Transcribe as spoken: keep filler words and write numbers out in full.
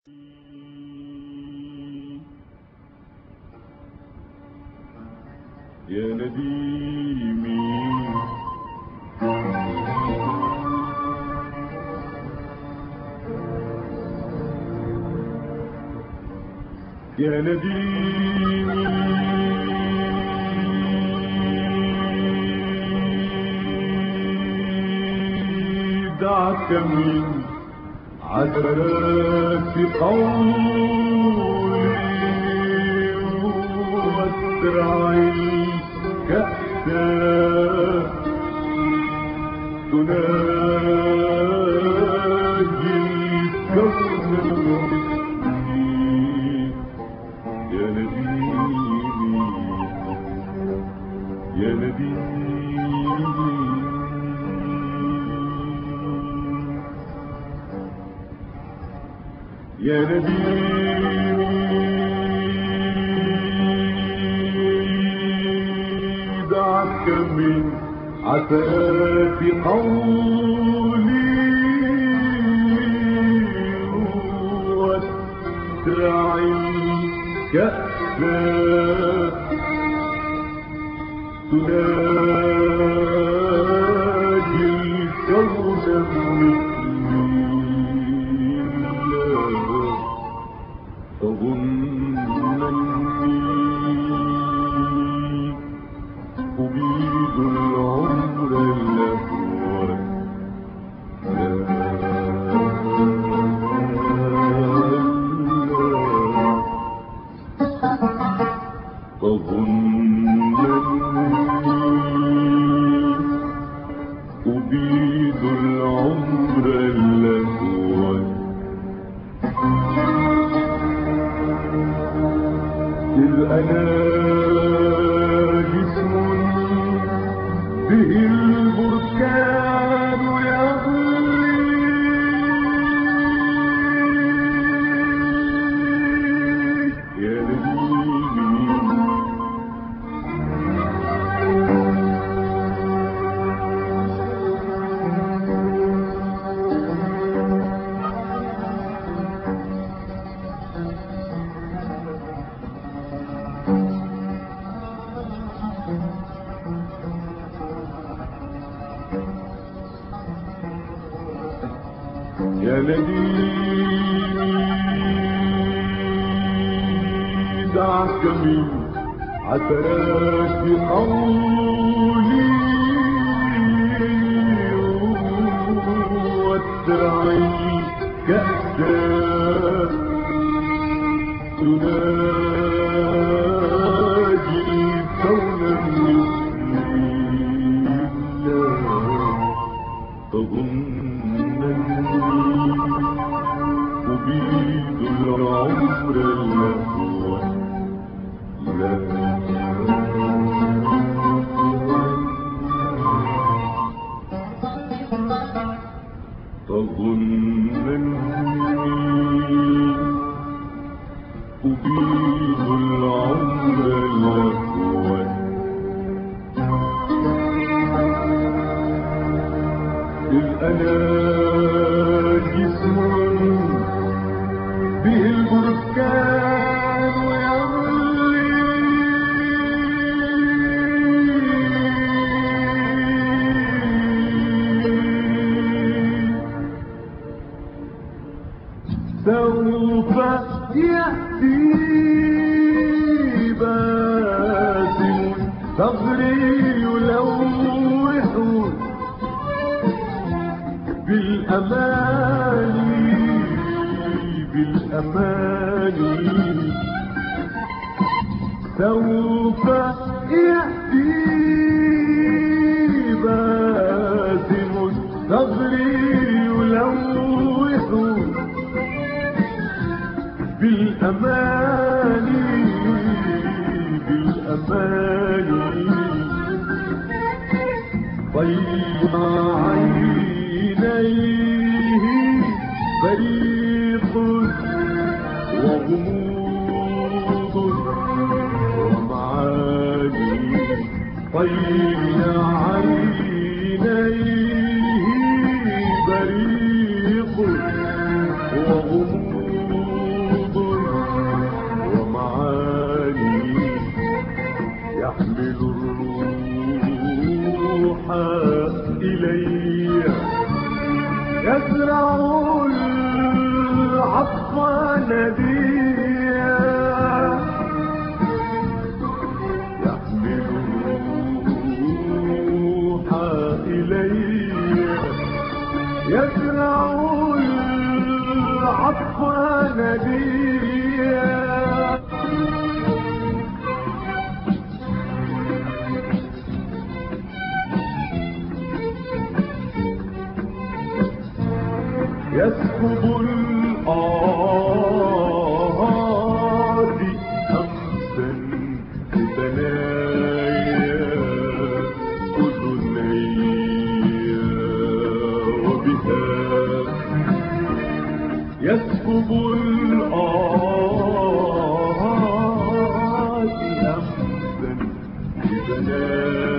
يا نديمي يا نديمي دعك من عثرات قولي واسرعي كأسا تناجي الكون المسلم. يا نديمي يا نديمي يا نديمي دعك من عثرات قولي واسرعي كأسا تناجي الكون مثلي تظنني أبيد العمر الأهوى تظنني أبيد العمر الأهوى إذ أنا جسم به البركان يغلي يا نديمي يا نديمي دعك من عثرات قولي واسرعي كأسا تناجي كونا مثلي تظنني أبيد العمر الأهوى لا تظنني أبيد العمر الأهوى إذ أنا جسم به البركان يغلي سوف يأتي باسم ثغري يلوح بالأماني بالأماني سوف يأتي باسم الثغر يلوح بالأماني بالأماني طيب عينيه بريق وغموض ومعاني طيب عينيه بريق وغموض يزرع العطف نديا يحمل الروح إلي يزرع العطف نديا يسكب الآهات أمسا ببنايا أذني وبها يسكب الآهات أمسا ببنايا